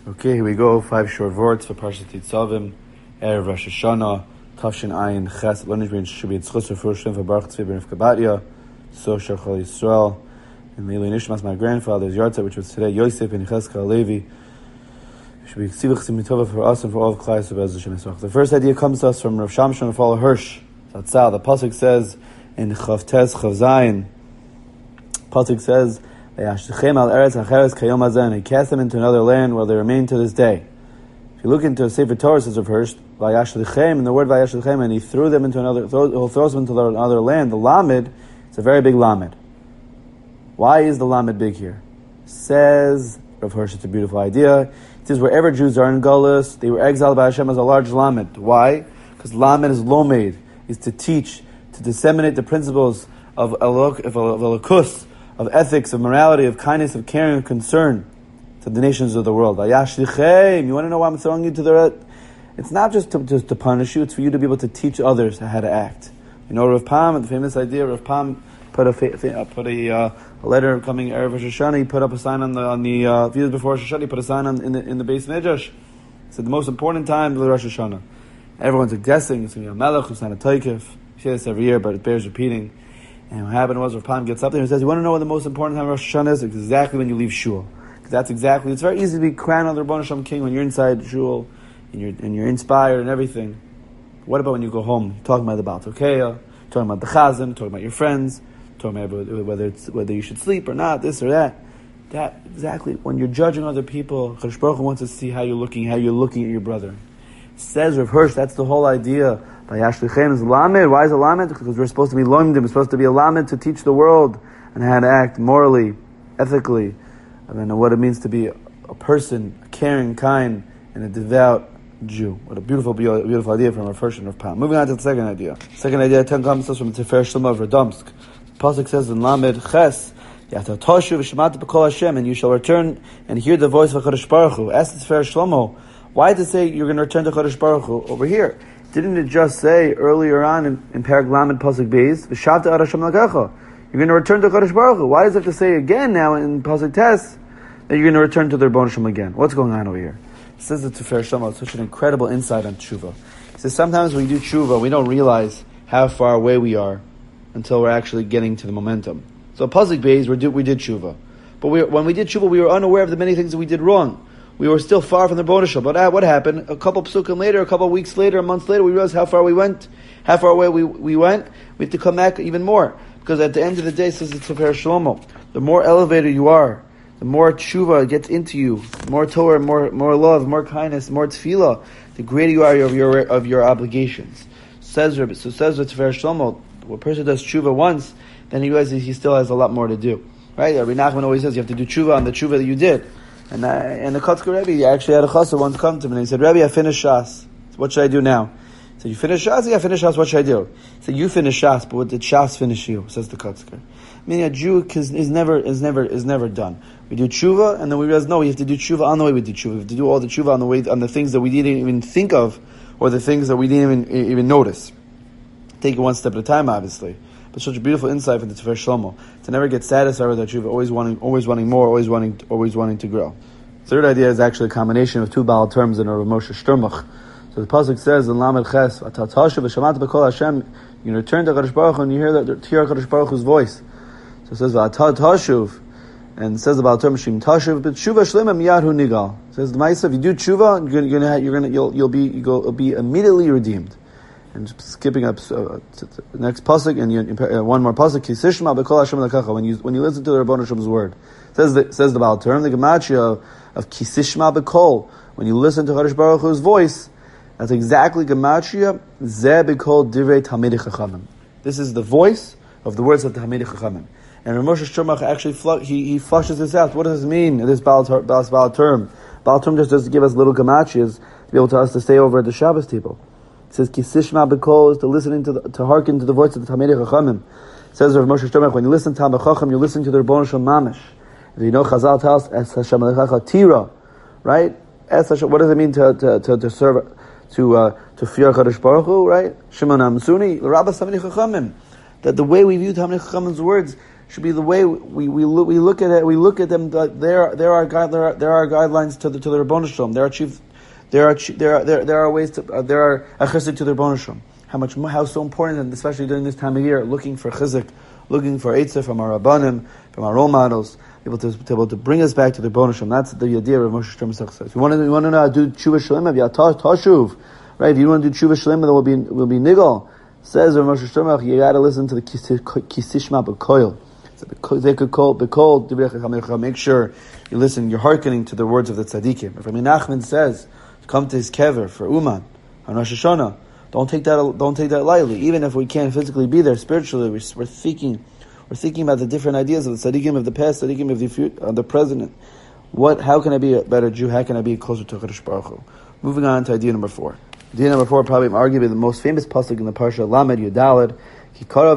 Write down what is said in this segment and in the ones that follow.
Okay, here we go. 5 short words for Parshat Yitzavim, Erev Rosh Hashanah, Tafshin Ayin Ches. Learning should be Tzchus for Shem for Baruch Tzvi Ben Kabadia, So Shachal Yisrael, and Leili Nishmas, my grandfather's Yartzeit, which was today Yosef Ben Cheskel Levi. Should be Ksivach Simitova for us and for all of Klai Yisrael Hashem Yisrael. The first idea comes to us from Rav Shamshon and Fall Hirsch. Zatzal. The pasuk says in Chav Tes Chav Zayin. Pasuk says, and he cast them into another land where they remain to this day. If you look into Sefer Torah, says Rav Hirsch, and the word Vayashlichem, and he threw them into another, throws them into another land. The Lamed, it's a very big Lamed. Why is the Lamed big here? Says Rav Hirsch, it's a beautiful idea. It says wherever Jews are in Gullus, they were exiled by Hashem as a large Lamed. Why? Because Lamed is Lomed, is to teach, to disseminate the principles of Elokus, of ethics, of morality, of kindness, of caring, of concern to the nations of the world. You want to know why I'm throwing you to the... It's not just to punish you, it's for you to be able to teach others how to act. You know, Rav Pam, the famous idea, Rav Pam put a letter coming Erev Rosh Hashanah, he put up a sign on the few years before Rosh Hashanah, he put a sign in the base Midrash. He said the most important time is Rosh Hashanah. Everyone's guessing it's going to be a Melech who's not a Toikif. We say this every year, but it bears repeating. And what happened was Rav Pam gets up there and says, you want to know what the most important time of Rosh Hashanah is? It's exactly when you leave Shul. Because it's very easy to be crowned on the Rebbeinu Shalom King when you're inside Shul and you're inspired and everything. What about when you go home? You're talking about the Baal Tokeya, talking about the Chazan, talking about your friends, talking about whether you should sleep or not, this or that. That, exactly, when you're judging other people, Kadosh Baruch Hu wants to see how you're looking at your brother. Says Rav Hirsch, that's the whole idea. Vayashlichem is Lamed. Why is it Lamed? Because we're supposed to be Loimdim. We're supposed to be a Lamed to teach the world and how to act morally, ethically, and what it means to be a person, a caring, kind, and a devout Jew. What a beautiful idea from Rav Hirsch and Rav Pam. Moving on to the second idea. Second idea, 10 comes to us from the Tifer Shlomo of Radomsk. The pasuk says in Lamed Ches, and you shall return and hear the voice of HaKadosh Baruch Hu. Ask the Tifer Shlomo, why to say you're going to return to Kadosh Baruch Hu over here? Didn't it just say earlier on in Perek Lamed Pasuk Beis, V'shavta ad Hashem Lakecha, you're going to return to Kadosh Baruch Hu? Why does it have to say again now in Pasuk Tes that you're going to return to the Rebbeinu Shalom again? What's going on over here? It says the Tifer Shlomo, it's such an incredible insight on tshuva. He says sometimes when we do tshuva, we don't realize how far away we are until we're actually getting to the momentum. So Pasuk Beis, we did tshuva. But when we did tshuva, we were unaware of the many things that we did wrong. We were still far from the Rebbeinu Shalom. But what happened? A couple psukim later, a couple weeks later, a month later, we realized how far we went, how far away we went. We have to come back even more. Because at the end of the day, says the Tifer Shlomo, the more elevated you are, the more tshuva gets into you, more Torah, more love, more kindness, more tefillah, the greater you are of your obligations. Says the Tifer Shlomo, when a person does tshuva once, then he realizes he still has a lot more to do. Right? Rabbi Nachman always says you have to do tshuva on the tshuva that you did. And the Kotzker Rebbe actually had a chassid once come to him and he said, Rebbe, I finished Shas. What should I do now? He said, you finished Shas? Yeah, I finished Shas. What should I do? He said, you finished Shas, but what did Shas finish you? Says the Kotzker. Meaning a Jew is never done. We do tshuva and then we realize, no, we have to do tshuva on the way we do tshuva. We have to do all the tshuva on the things that we didn't even think of or the things that we didn't even notice. Take it one step at a time, obviously. But such a beautiful insight from the Tifer Shlomo to never get satisfied with that tshuva, always wanting more, always wanting to grow. Third idea is actually a combination of two Baal terms in a Rav Moshe Shturmach. So the pasuk says in Lamed Ches, "Atatashuv v'shamat b'kol Hashem." You can return to Kadosh Baruch Hu and you hear Kadosh Baruch Hu's voice. So it says "Atatashuv," and it says the Baal term "Shim Tashuv," but "Tshuva Shlema Miyad Hu Nigal." It says the Ma'aseh, if you do tshuva, you'll be immediately redeemed. And skipping up to the next pasuk and one more pasuk, Kisishma b'kol Hashem lakacha. When you listen to the Rebbeinu Shalom's word, says the Baal term, the gematria of Kisishma b'kol. When you listen to Kadosh Baruch Hu's voice, that's exactly gematria Zeh b'kol divrei Talmidei Chachamim. This is the voice of the words of the Talmidei Chachamim. And Rav Moshe Shturmach actually he flushes this out. What does this mean? This Baal term. Baal term just does give us little gematrias to be able to stay over at the Shabbos table. It says Kisishma b'kol is to hearken to the voice of the Talmidei Chachamim. It says Rav Moshe Shturmach, when you listen to Talmidei Chacham, you're listening to the Rebbeinu Shalom mamish. You know, Chazal tells us, "Es Hashem Alechacha Tira," right? Es Hashem. What does it mean to serve, to fear Kadosh Baruch Hu, right? Shimon Amsuni, L'Rabbas Talmidei Chachamim. That the way we view Talmidei Chachamim's words should be the way we look at it. We look at them. There are guidelines to the Rebbeinu Shalom. There are ways to there are a chizuk to the Rebbeinu Shalom. How so important, and especially during this time of year, looking for chizuk, looking for eitzah from our rabbanim, from our role models, able to bring us back to the Rebbeinu Shalom. That's the idea of Moshe Shlomo says. We want to know how to do tshuva shalema, tashuv, right? If you want to do tshuva shalema, then will be nigel. Says Rav Moshe Shlomo, you got to listen to the kisishma b'koil. They could call make sure you listen. You're hearkening to the words of the tzaddikim. If Rabbi Nachman says, "Come to his kever for Uman on Rosh Hashanah," don't take that lightly. Even if we can't physically be there, spiritually, we're thinking about the different ideas of the tzaddikim of the past, tzaddikim of the present. How can I be a better Jew? How can I be closer to Kadosh Baruch Hu? Moving on to idea number 4. Idea number 4, probably arguably the most famous pasuk in the parsha, Lamed Yudalad. So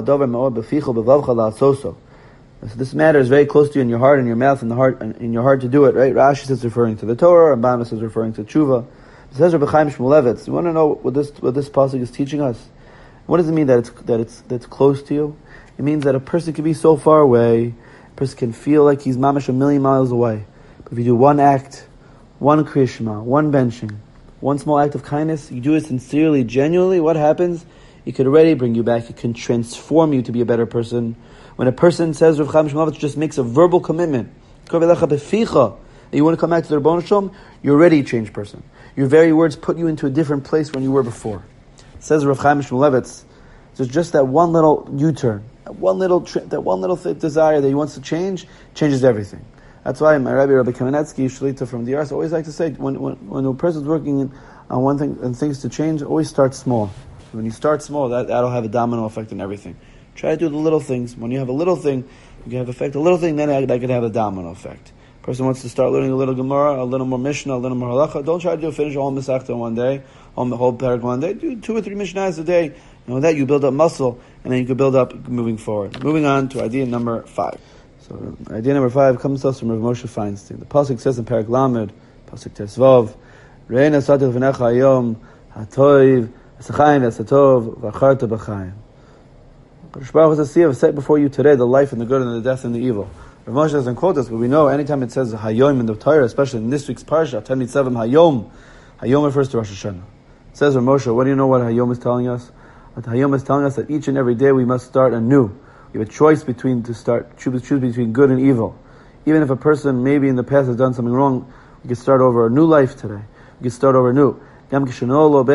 this matter is very close to you in your heart, in your mouth, in your heart to do it, right? Rashi says referring to the Torah, and Rambam says referring to tshuva. It says Rabbi Chaim Shmulevitz. You want to know what this pasuk is teaching us? What does it mean that it's close to you? It means that a person can be so far away, a person can feel like he's mamash a million miles away. But if you do one act, one kriyashma, one benching, one small act of kindness, you do it sincerely, genuinely, what happens? It could already bring you back. It can transform you to be a better person. When a person says, Rav Chaim Shmulevitz just makes a verbal commitment, that you want to come back to the Rebbeinu Shalom, you're already a changed person. Your very words put you into a different place when you were before. It says Rav Chaim Shmulevitz, there's just that one little U-turn, that one little desire that he wants to change, changes everything. That's why my Rabbi Kamenetsky, Shalita from the Ars, always like to say, when a person's working on one thing and things to change, always start small. When you start small, that'll have a domino effect on everything. Try to do the little things. When you have a little thing, you can have effect. A little thing, then that could have a domino effect. Person wants to start learning a little Gemara, a little more Mishnah, a little more Halacha. Don't try to finish all Masechta in one day, all the whole Parak one day. Do 2 or 3 Mishnahs a day. And with that, you build up muscle, and then you can build up moving forward. Moving on to idea number 5. So, idea number 5 comes to us from Rav Moshe Feinstein. The pasuk says in Parak Lamed, pasuk Tesvav, Re'ena satil v'necha hayom hatoiv v'sachayim v'satov v'acharta b'chayim. Kadosh Baruch Hu says, set before you today the life and the good and the death and the evil. Rav Moshe doesn't quote us, but we know anytime it says Hayom in the Torah, especially in this week's parsha, Tamid Hayom, Hayom refers to Rosh Hashanah. It says Rav Moshe, what do you know what Hayom is telling us? What Hayom is telling us that each and every day we must start anew. We have a choice choose between good and evil. Even if a person maybe in the past has done something wrong, we can start over a new life today. We can start over anew. Right? Every single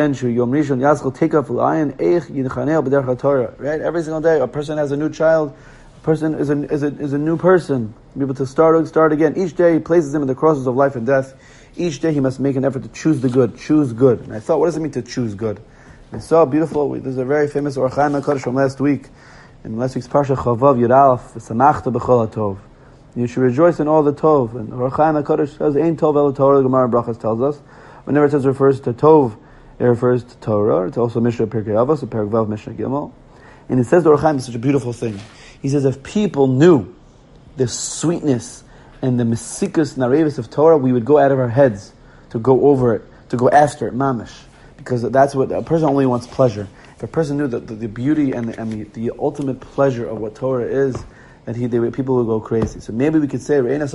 day, a person has a new child. A person is a new person. Be able to start again. Each day, he places him in the crosses of life and death. Each day, he must make an effort to choose the good. Choose good. And I thought, what does it mean to choose good? And I saw beautiful. There's a very famous Or Chaim HaKadosh from last week. In last week's parsha, Chavav Yud Aleph, V'samachta b'chol HaTov. You should rejoice in all the Tov. And Or Chaim HaKadosh says, Ein Tov El Torah. The Gemara Brachas tells us. Whenever it says refers to Tov, it refers to Torah. It's also Mishnah Pirkei Avos, Perek Vav Mishnah Gimel. And it says the Or Chaim is such a beautiful thing. He says if people knew the sweetness and the mesikus narevis of Torah, we would go out of our heads to go over it, to go after it, mamish. Because that's what a person only wants pleasure. If a person knew the beauty and the ultimate pleasure of what Torah is, that people would go crazy. So maybe we could say, says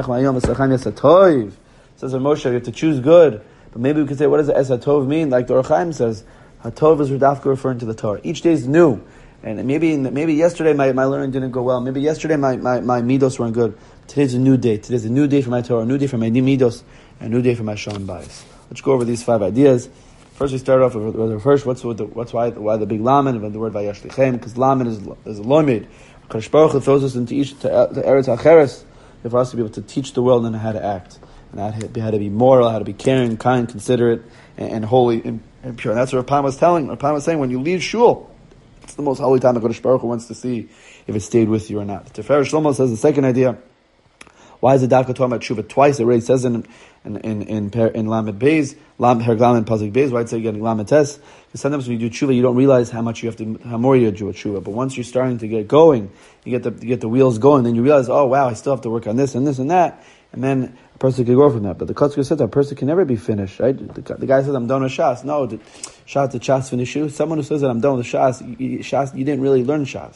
Moshe, you have to choose good. But maybe we could say, what does the Esatov mean? Like the Or Chaim says, Hatov is Radafka referring to the Torah. Each day is new. And maybe yesterday my learning didn't go well. Maybe yesterday my midos weren't good. Today's a new day. Today's a new day for my Torah, a new day for my midos, and a new day for my shalom bayis. Let's go over these 5 ideas. First, we start off with why the big lamed and the word vayashlichem, because lamed is a lomid. Kadosh Baruch Hu throws us into Eretz Acheres for us to be able to teach the world and how to act, and how to be moral, how to be caring, kind, considerate, and holy and pure. And that's what Rav Pam was telling. Rav Pam was saying, when you leave shul, it's the most holy time that Kadosh Baruch Hu wants to see if it stayed with you or not. Tiferes Shlomo says the second idea. Why is the Dafka talking about tshuva twice? It already says in Lamed Beis, Lamed Pasuk Beis. Why it say getting Lamed Tes? Because sometimes when you do tshuva, you don't realize how more you do a tshuva. But once you're starting to get going, you get the wheels going, then you realize, oh wow, I still have to work on this and this and that, and then a person can go from that. But the Kotzker said that a person can never be finished, right? The guy said, I'm done with Shas. No, the Shas finish you. Someone who says that I'm done with Shas, you didn't really learn Shas.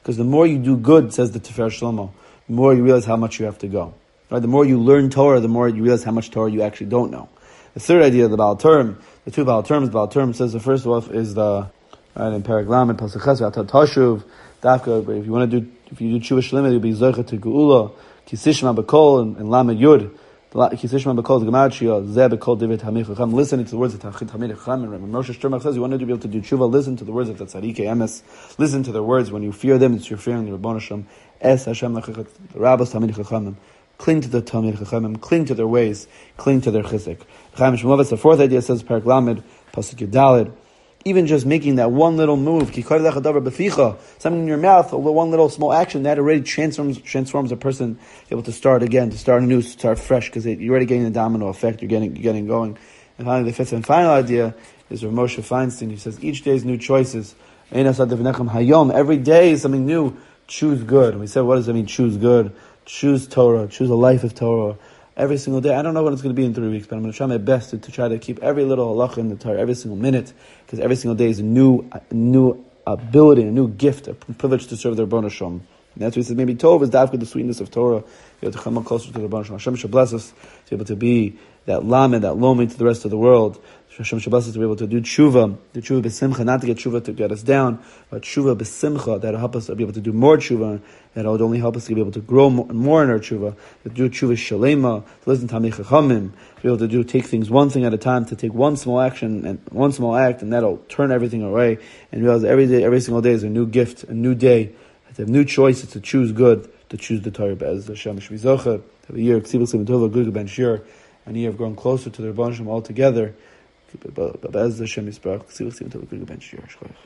Because the more you do good, says the Tifer Shlomo, the more you realize how much you have to go. Right? The more you learn Torah, the more you realize how much Torah you actually don't know. The third idea of the Baal Term, the two Baal Terms says the first one is the, right, in Perek Lamed, Pasuk Ches, V'ata Tashuv, Dafka, if you do Tshuva Shleimah, you'll be Zocha to Geula, Kisishma B'Kol, and Lamed Yud, Kisishma B'Kol, Gematria, Zeh B'Kol, David Hamid Chacham, listen to the words of Hamid Chacham, and Moshe Sternbach says, you want to be able to do Tshuva, listen to the words of the Tzadikei Emes, listen to their words, when you fear them, it's your fearing the Rabbon Hashem, Es Hashem Lachachat, the Rabbos Hamid Chachamim, cling to the Talmid Chachamim, cling to their ways, cling to their chizuk. Chaim Shmulevitz, the fourth idea, says Perek Lamed, Pasuk Yudalid, even just making that one little move, something in your mouth, one little small action, that already transforms a person able to start again, to start anew, to start fresh, because you're already getting the domino effect, you're getting going. And finally, the fifth and final idea is Rav Moshe Feinstein. He says, each day is new choices. Every day is something new. Choose good. And we said, what does that mean, choose good? Choose Torah, choose a life of Torah. Every single day. I don't know what it's going to be in 3 weeks, but I'm going to try my best to try to keep every little halacha in the Torah, every single minute, because every single day is a new ability, a new gift, a privilege to serve the Rebbeinu Shalom. And that's what he says, maybe Tov is dafka the sweetness of Torah, be able to come closer to the Rebbeinu Shalom. Hashem should bless us to be able to be that lamed, that lomi to the rest of the world. Hashem should bless us to be able to do tshuva b'simcha, not to get tshuva to get us down, but tshuva b'simcha, that'll help us to be able to do more tshuva, that will only help us to be able to grow more in our tshuva, to do tshuva shalema, to listen to Talmidei Chachamim, to be able to take things one thing at a time, to take one small action and one small act, and that'll turn everything away, and realize every day, every single day is a new gift, a new day, to have new choices, to choose good, to choose the Torah. Be'ez Hashem, Shvi Zocha, have a year, Ksiv Sim Tova, Good Ben Shir, and a year of growing closer to the Rebbeinu Shalom all together. Be'ez Hashem Yisparach, Ksiv Sim Tova, Good Ben Shir.